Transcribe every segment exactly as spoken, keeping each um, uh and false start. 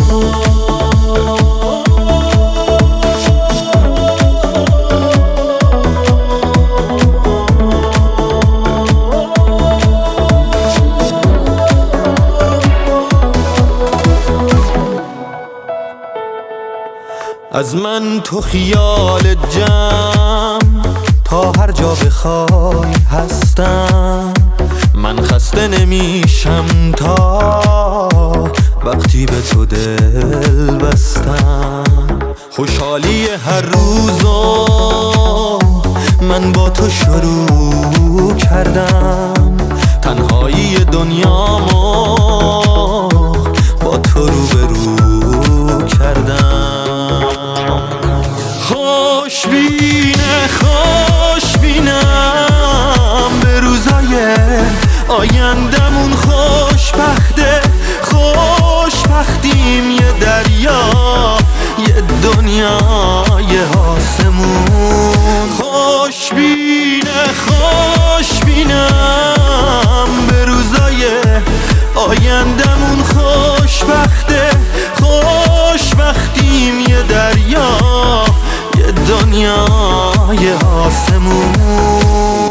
از من تو خیال جمع تا هر جا بخوای هستم. من خسته نمیشم تا وقتی به تو دل بستم. خوشحالی هر روزو من با تو شروع کردم. تنهایی دنیامو با تو روبرو کردم. خوشبینه خوشبینم به روزای آیندمون. خوشبخته خوشبختیم یه دریا یه دنیای آسمون. خوشبینه خوشبینم به روزای آیندمون. خوشبخته خوشبختیم یه دریا یه دنیای آسمون.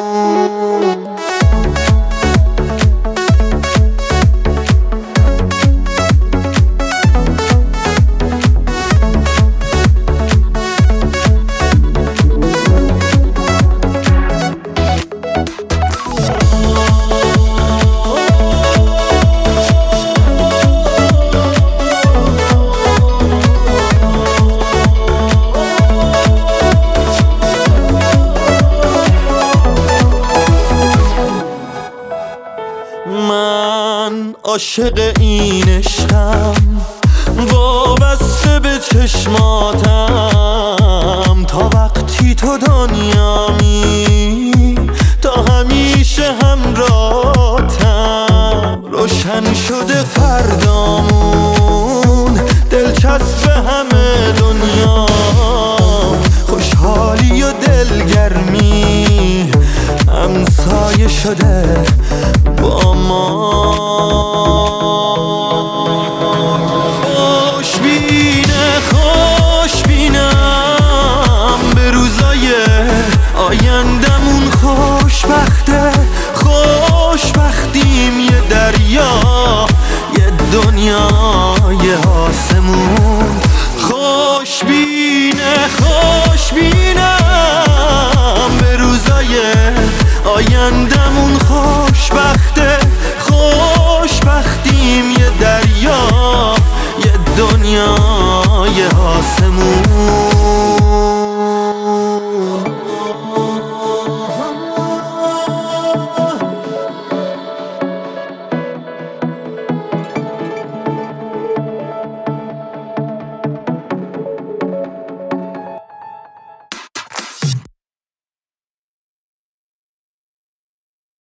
من عاشق این عشقم وابسته به چشماتم. تا وقتی تو دنیامی تا همیشه همراهتم. روشن شده فردامون دلچسب همه دنیا. خوشحالی و دلگرمی همسایه شده با ما. خوشبینه خوشبینم به روزای آیندمون. خوشبخته خوشبختیم یه دریا یه دنیای آسمون. خوشبینه خوشبینم به روزای آینده.